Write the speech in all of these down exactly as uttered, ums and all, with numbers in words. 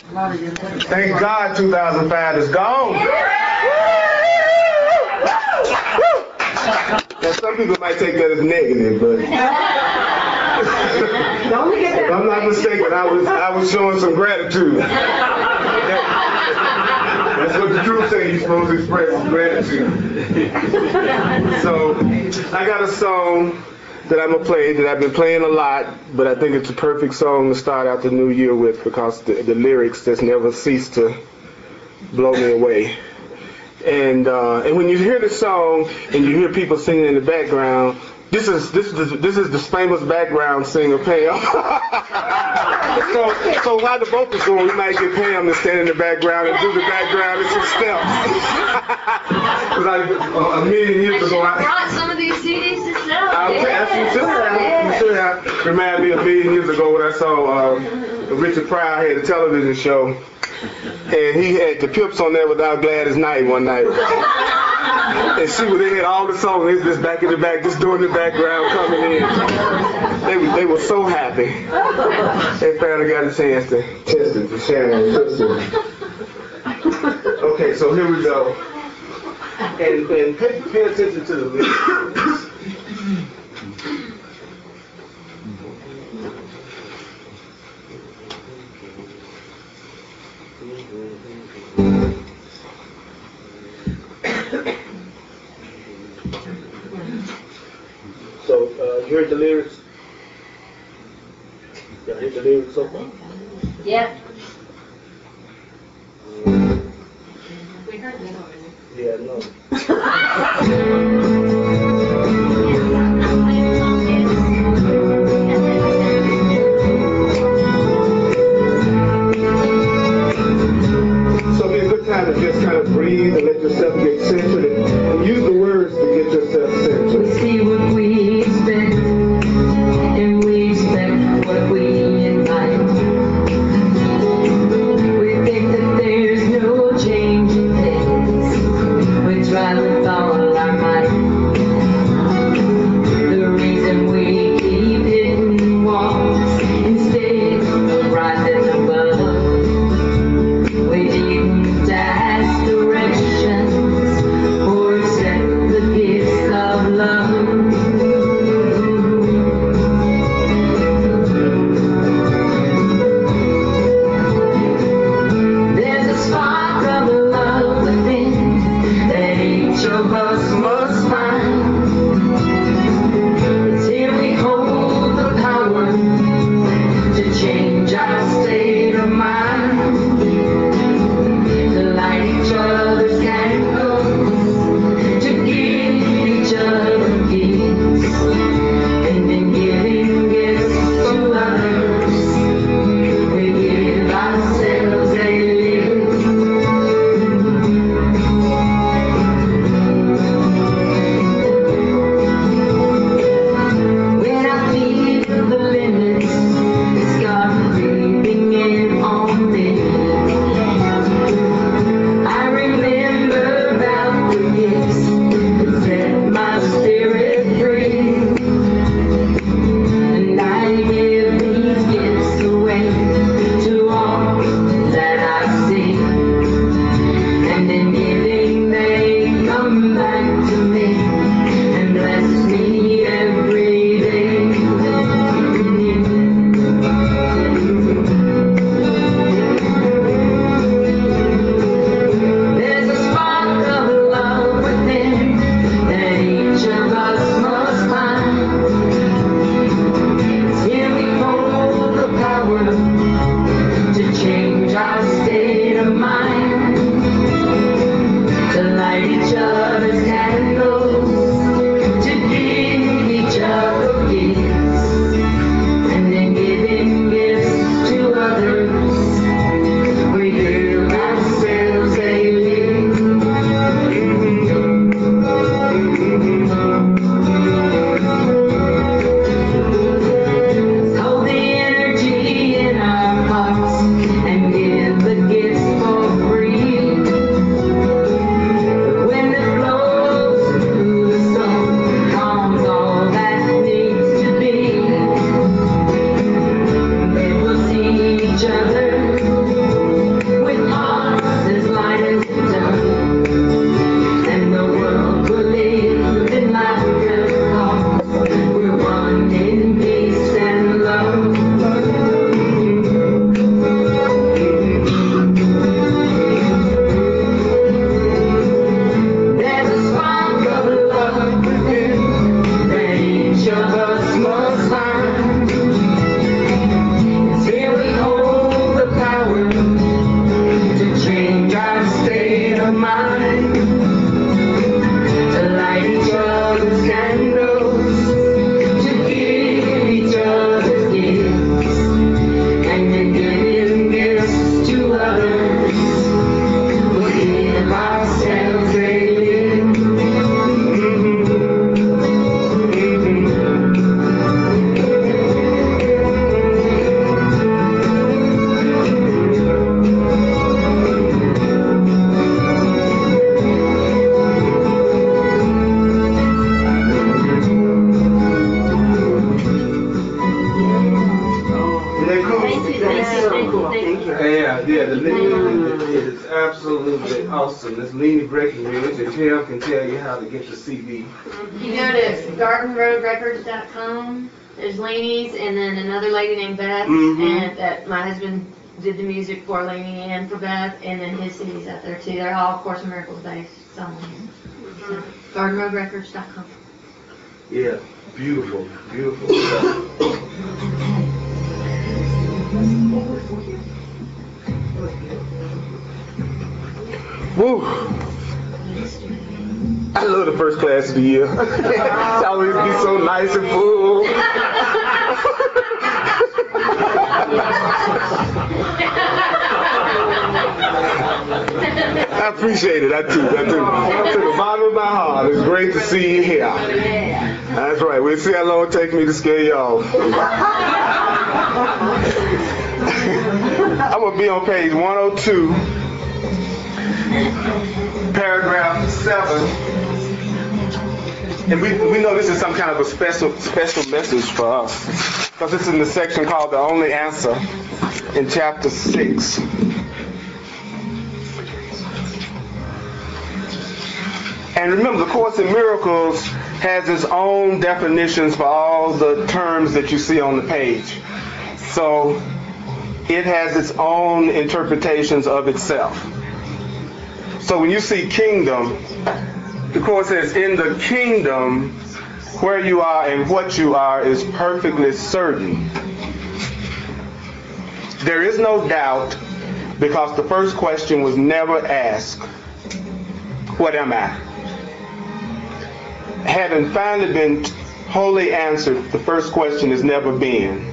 Thank God two thousand five is gone. Now, some people might take that as negative, but if I'm not mistaken, I was I was showing some gratitude. That's what the truth says. You're supposed to express gratitude. So I got a song that I'm gonna play that I've been playing a lot, but I think it's a perfect song to start out the new year with because the, the lyrics just never cease to blow me away. And uh, and when you hear the song and you hear people singing in the background, this is this is this is the famous background singer Pam. so so while the vocals going, we might get Pam to stand in the background and do the background and some steps. Like uh, a million years ago, I brought some of these C Ds to sell. I'll yeah. You should have. You should have. Remind me a million years ago when I saw uh, Richard Pryor had a television show. And he had the Pips on there without Gladys Knight one night. And she was, they had all the songs, they was just back in the back, just doing the background coming in. They were, they were so happy. They finally got a chance to test it, to share it. Okay, so here we go. And, and pay, pay attention to the lyrics. So, uh, you heard the lyrics? You heard the lyrics so far? Yeah. We heard them already. Yeah, no. So it'd be a good time to just kind of breathe and let yourself get centered and, and use the words to get yourself centered. We see what we expect, and we expect what we invite. We think that there's no change in things. We try with all our might. Yeah, yeah, the Leany is absolutely awesome. This Leany breaking news, and Tim can tell you how to get the C D. You go to garden road records dot com. There's Laney's and then another lady named Beth, Mhm. and that my husband did the music for Laney and for Beth, and then his C D's out there too. They're all Course in Miracles based songs. So, garden road records dot com. Yeah, beautiful, beautiful stuff. Woo! I love the first class of the year. It always be so nice and full. I appreciate it. I do. I do. To the bottom of my heart, it's great to see you here. That's right. We'll see how long it takes me to scare you off. I'm going to be on page one oh two, paragraph seven. And we, we know this is some kind of a special special message for us, because it's in the section called The Only Answer in chapter six. And remember, the Course in Miracles has its own definitions for all the terms that you see on the page. So it has its own interpretations of itself. So when you see kingdom, the Course says, in the kingdom, where you are and what you are is perfectly certain. There is no doubt, because the first question was never asked, what am I? Having finally been wholly answered, the first question has never been.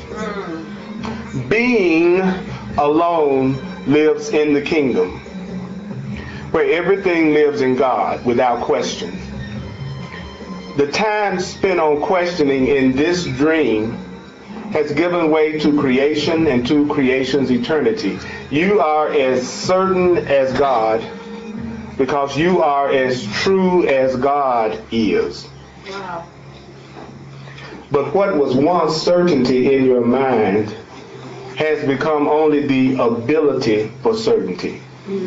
Being alone lives in the kingdom, where everything lives in God without question. The time spent on questioning in this dream has given way to creation and to creation's eternity. You are as certain as God, because you are as true as God is. Wow. But what was once certainty in your mind has become only the ability for certainty.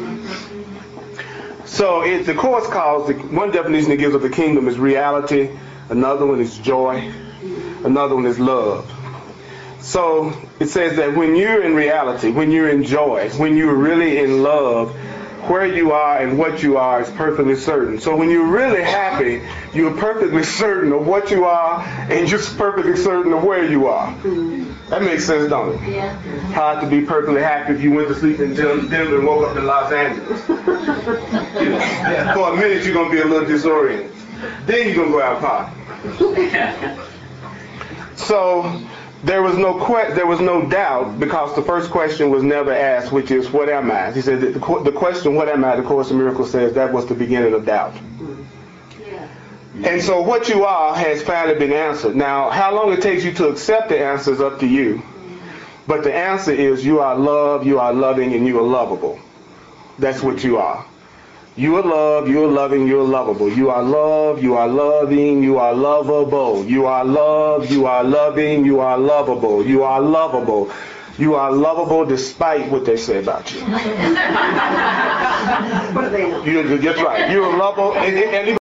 So it, the Course calls, the, one definition it gives of the kingdom is reality, another one is joy, another one is love. So it says that when you're in reality, when you're in joy, when you're really in love, where you are and what you are is perfectly certain. So when you're really happy, you're perfectly certain of what you are and you're perfectly certain of where you are. That makes sense, don't it? Yeah. Hard to be perfectly happy if you went to sleep in Denver and woke up in Los Angeles. For a minute, you're going to be a little disoriented. Then you're going to go out and party. So there was no que- there was no doubt, because the first question was never asked, which is, what am I? He said that the, qu- the question, what am I, the Course in Miracles says that was the beginning of doubt. Yeah. And so what you are has finally been answered. Now, how long it takes you to accept the answer is up to you. But the answer is, you are loved, you are loving, and you are lovable. That's what you are. You are loved, you are loving, you are lovable. You are loved, you are loving, you are lovable. You are loved, you are loving, you are lovable. You are lovable. You are lovable despite what they say about you. What do they know? You, that's right. You are lovable. And, and